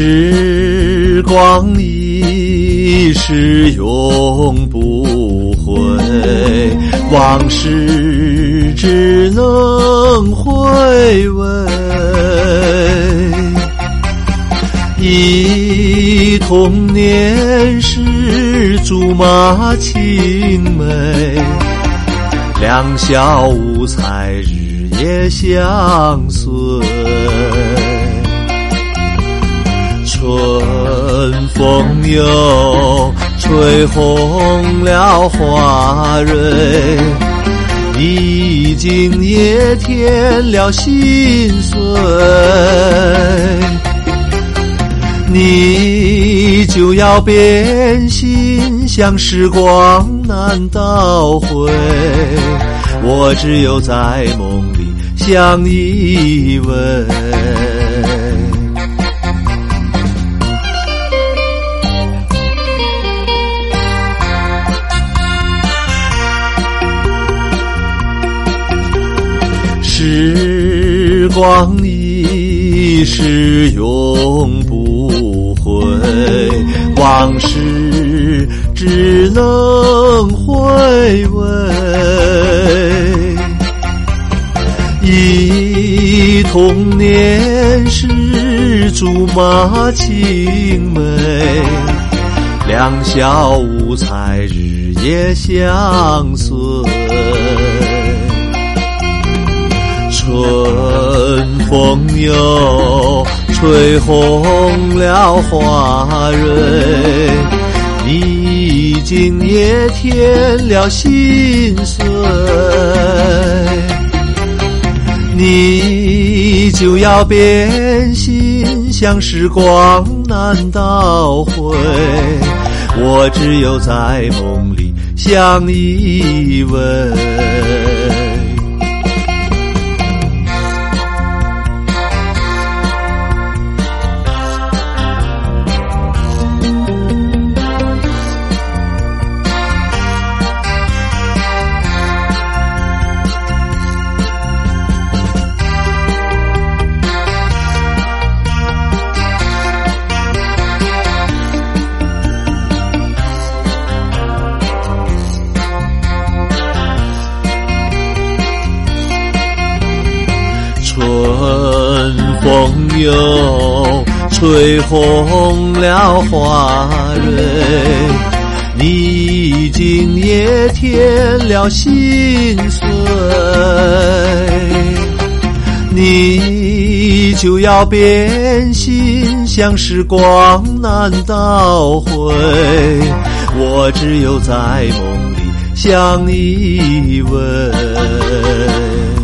时光一逝永不回，往事只能回味。忆童年时竹马青梅，两小无猜日夜相随。春风又吹红了花蕊，你今也添了心碎。你就要变心，像时光难倒回，我只有在梦里相依偎。时光一逝永不回，往事只能回味。忆童年时竹马青梅，两小无猜日夜相随。春风又吹红了花蕊，你今也添了心碎。你就要变心，像时光难倒回，我只有在梦里相依偎。春风又吹红了花蕊，你今也添了心碎。你就要变心，像时光难倒回，我只有在梦里相依偎。